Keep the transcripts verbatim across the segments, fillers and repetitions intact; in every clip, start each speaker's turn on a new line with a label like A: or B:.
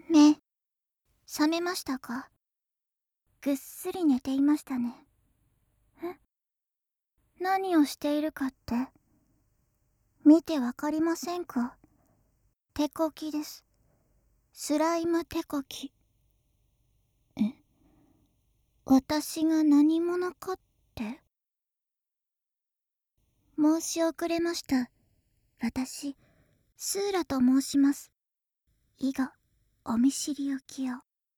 A: 目、覚めましたか？ぐっすり寝ていましたね。え？何をしているかって？見てわかりませんか？手こきです。スライム手こき。え？私が何者かって？申し遅れました。私、スーラと申します。以後、お見知りおきを。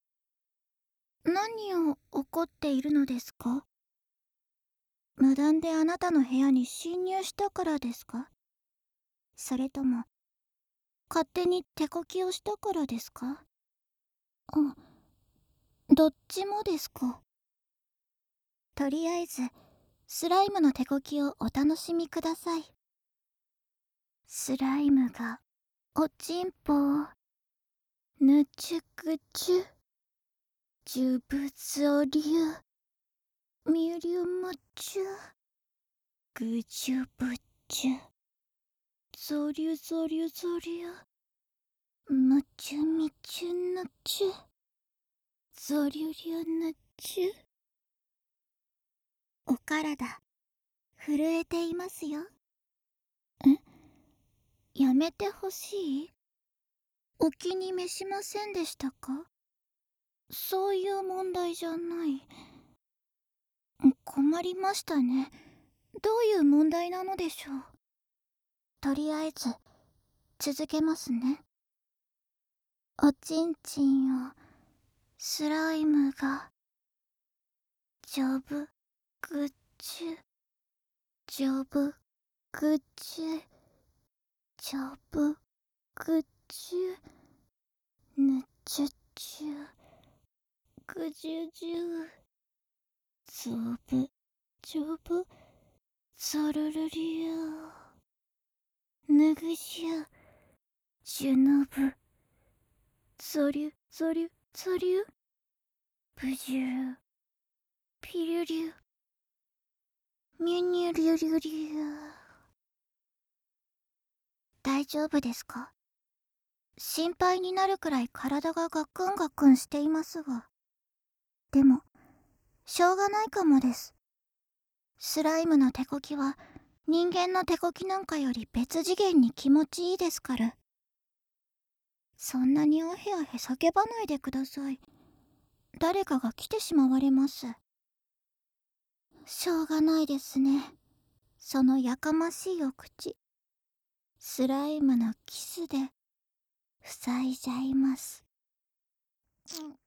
A: 何を怒っているのですか？無断であなたの部屋に侵入したからですか？それとも、勝手に手こきをしたからですか？あ、どっちもですか。とりあえず、スライムの手こきをお楽しみください。スライムが、おちんぽを、ぬちゅくちゅ、じゅぶぞりゅ、みゅりゅむちゅ、ぐじゅぶちゅ、ぞりゅぞりゅぞりゅ、むちゅみちゅぬちゅ、ぞりゅりゅぬちゅ。お体、震えていますよ。え？やめてほしい？お気に召しませんでしたか？そういう問題じゃない。困りましたね。どういう問題なのでしょう。とりあえず、続けますね。おちんちんを、スライムが、ジョブ、ぐちゅ、ジョブ、ぐちゅ、ジョブ、ぐちゅ、ぬちゅちゅ、ぐじゅじゅ、ゾブ、ジョブ、ゾルルリュー、ぬぐしゅ、ジュノブ、ゾリュ、ゾリュ、ゾリュ、ブジュー、ピリュリュ、ミュニュリュリュリュ。大丈夫ですか？心配になるくらい体がガクンガクンしていますが。でも、しょうがないかもです。スライムの手こきは、人間の手こきなんかより別次元に気持ちいいですから。そんなにおへあへ叫ばないでください。誰かが来てしまわれます。しょうがないですね。そのやかましいお口。スライムのキスで塞いじゃいます。うんうん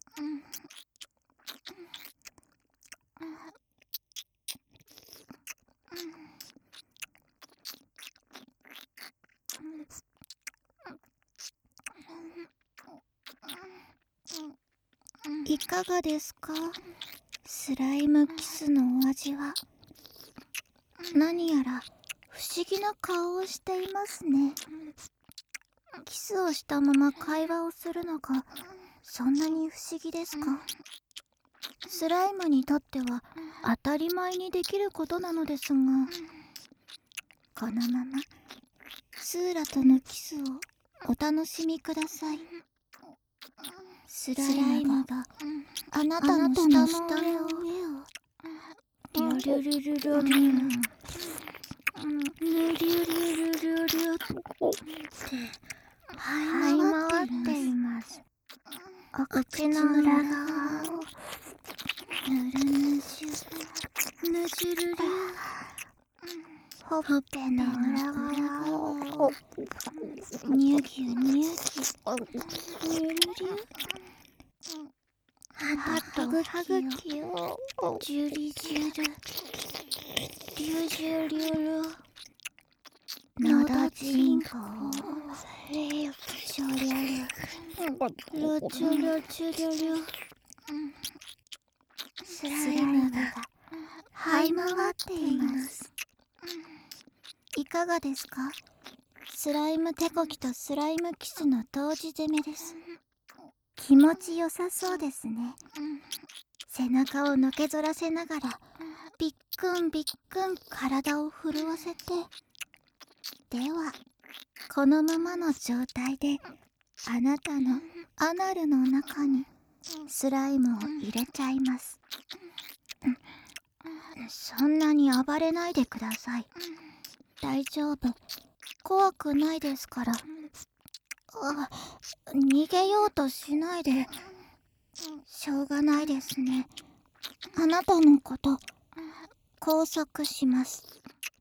A: いかがですか？スライムキスのお味は。何やら不思議な顔をしていますね。キスをしたまま会話をするのがそんなに不思議ですか？スライムにとっては当たり前にできることなのですが、このままスーラとのキスをお楽しみください。スライムがあなたの下の上をリュリュリュリュリュリュリュリュリュリュリュって這い回っています。お口の裏側をぬるぬしゅぬしゅるりゅほっぺの裏側をにゅぎゅにゅぎゅにゅるりゅ歯と歯茎をジュリジュルリュジュリュルのどちんこをショリャリュルチュルチュリュリュスライムが這い回っています。いかがですか？スライム手こきとスライムキスの同時攻めです。気持ちよさそうですね。背中をのけぞらせながらびっくんびっくん体を震わせて、ではこのままの状態であなたのアナルの中にスライムを入れちゃいます。そんなに暴れないでください。大丈夫、怖くないですから。あ、逃げようとしないで。しょうがないですね。あなたのこと拘束します。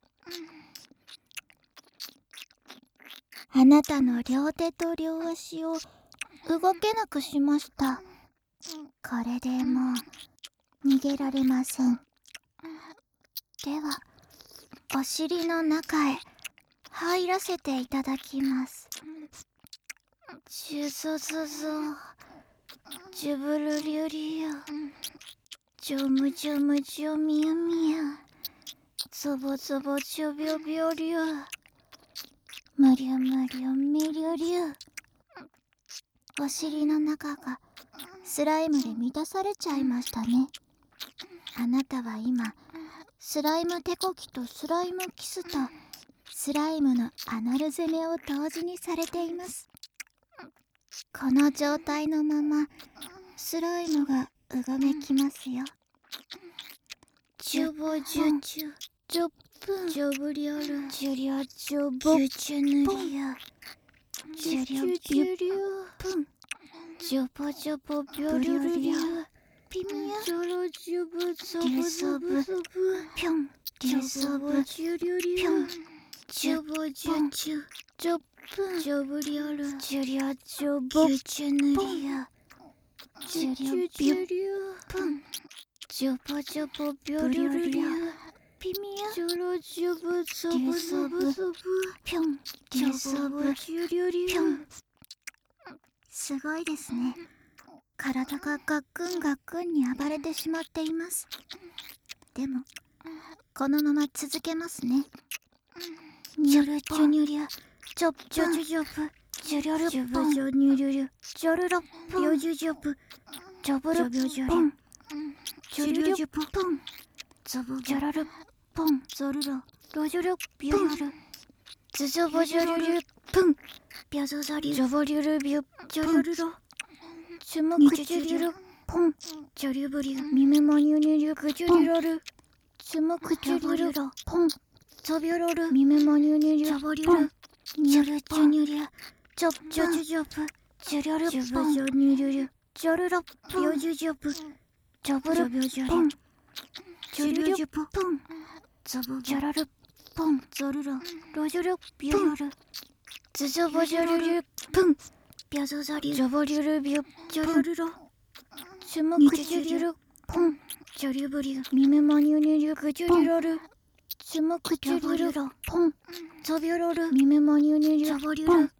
A: あなたの両手と両足を動けなくしました。これでもう逃げられません。ではお尻の中へ入らせていただきます。ジュゾゾゾ、ジュブルリュリュ、ジョムジョムジョミュミュ、ゾボゾボジョビョビョリュ、ムリュムリュミリュリュ。お尻の中がスライムで満たされちゃいましたね。あなたは今スライム手こきとスライムキスとスライムのアナル攻めを同時にされています。この状態のままスライムがうごめきますよ。ジュボジュジュジョプンジョブリョルジュリョジョボジュチュヌリョジュリョビュプンジョボジョボビョリョリョピミヤジョロジュブゾブゾブゾブピョンジョゾボジュリョリョジョボジュジュジョプンジョブリョルジュリョジョボジュチュヌリョジュリョビュプンジョボジョボビョリョリョピミヤジョロジュブゾブゾブゾブピョンジョボボジュリョリョ。すごいですね。体がガックンガックンに暴れてしまっています。でもこのまま続けますね。ニュルジュニュリャジョジョジュジョプジュリョルジュブジョニュリュリュジョルロビョジュジョプジョブルビョジョリジョリュジュプポンゾボジョラルポンゾルロロジョルビョルズジョボジョリュリュプンビョゾゾリジョボリュルビュジョルルロジュモクジュリュルポンジョリュブリュミメモニュニュリュクジュリロルジュモクジュリュルポンゾビョロルミメモニュニュリュジョボリュルニュルジュニュリュジョジョジュジョプジュリョルジョブジョニュリュリュジョルロビョジュジョプジョブルビョジョリジョリュジュポンゾボジョラルポンゾルロロジョルビョロルズジョボジョルリュプンビョゾゾリジョボリュルビョジョルルロジュモクジュリュルポンジョリュブリュミメモニュニュリュクジュリロルジュモクジュリュルポンゾビョロルミメモニュニュリュジョボリュル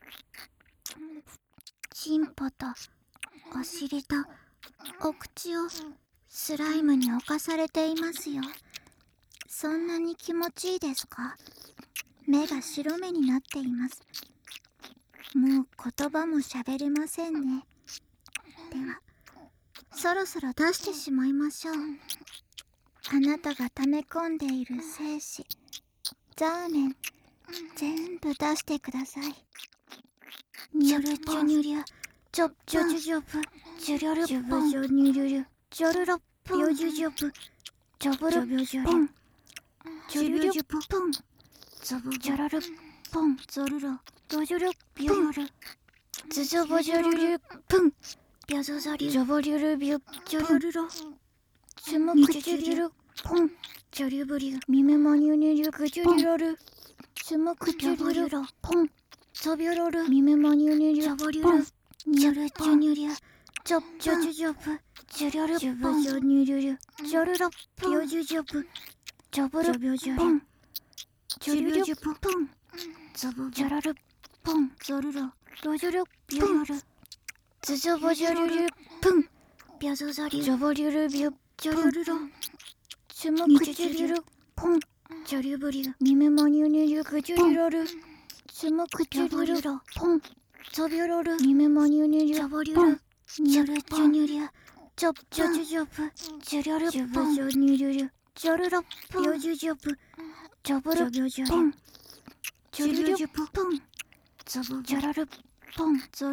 A: チンポとお尻とお口をスライムに侵されていますよ。そんなに気持ちいいですか？目が白目になっています。もう言葉も喋れませんね。ではそろそろ出してしまいましょう。あなたが溜め込んでいる精子、ザーメン全部出してください。ニュルジュニュリュジョジョジュジョプジュリョルジュブジョニュリュリュジョルロビョジュジョプジョブルビョジョリジョリュジュポンゾボジョラルポンゾルロロジョルビョヨルズジョボジョリュリュプンビョゾゾリジョボリュルビョジョルロジュモクジュリュルポンジョリュブリュミメモニュニュリュクジュリロルジュモクジュリュルポンゾビョロルミメモニュニュリュジョボリュルニュルジュニュリュジョジョジュジョプジュリョルジュブジョニュリュリュジョルロビョジュジョプジョブルビョジョリジョリュジュポンゾボジョラルポンゾルロロジョルビョヨルズジョボジョリュリュプンビョゾゾリジョボリュルビョジョルロジュモクジュリュルポンジョリュブリュミメモニュニュリュクジュリロルジュモクジュリュルポンゾビョロルミメモニュニュリュジョボリュルニュルジュニュリュジョジョジュジョプジュリョルジュブジョニュリュリュジョルロビョジュジョプジョブルビョジョリジョリュジュポンゾボジョラルポンゾルロ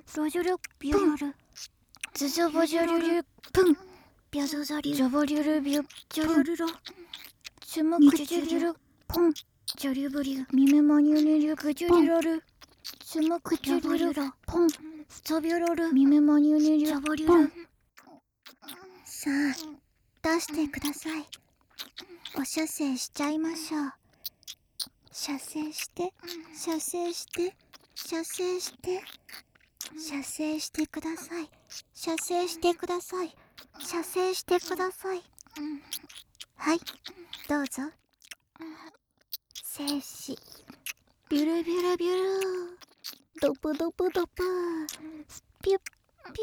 A: ロジュルビュルルズジョボジュルルプンビョゾゾリジョボリュルビュジョルルロチュムクジュルルポンジョリュブリュミメマニュニュグジュリロルチュムクジュルルポンストビョロルミメマニュニュジョボリュル。さあ出してください。お射精しちゃいましょう。射精して射精して射精して射精してください。射精してください。射精してください。はい、どうぞ。精子ビュルビュルビュルドプドプドプピュッピ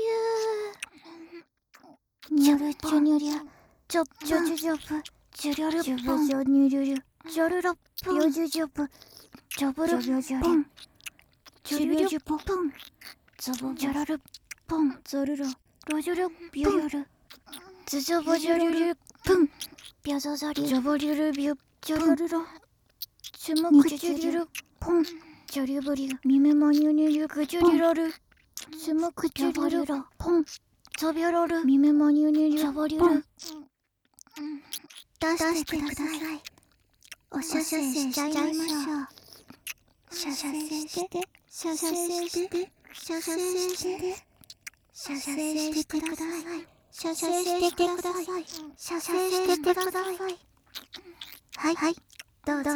A: ューニョルチュニョリャジョジョジョジョプジュリョルポンジョニュリュリュジョルロポンジョジョジョプジョブルポンジョリュリュポンゾボジョロルポンゾルロロジョルビュルルズジョボジョルルプンビョゾゾリジョボリュルビュジョルルロチュムクジュリルポンジョリュブリュミメマニュニュリュグジュリロルチュムクジュリルポンゾビョロルミメマニュニュリュジョボリュル出してください。お射精しちゃいましょう。射精して射精して射精して射精してください。射精してください。射精してください。はいはい、どうぞ。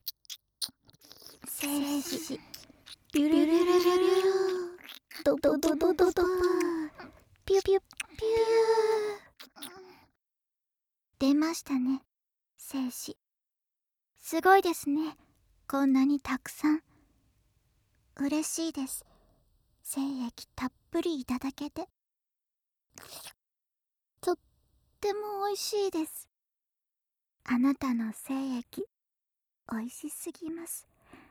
A: 精子ビュルルルルルドドドドドドピュピュピュー出ましたね、精子。すごいですね、こんなにたくさん。嬉しいです。精液たっぷりいただけて。とっても美味しいです。あなたの精液、美味しすぎます。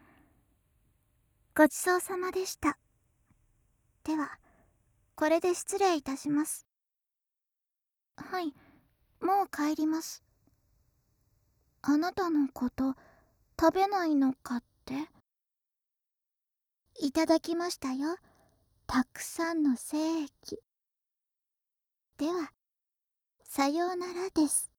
A: ごちそうさまでした。では、これで失礼いたします。はい、もう帰ります。あなたのこと食べないのかって？いただきましたよ、たくさんの精液。では、さようならです。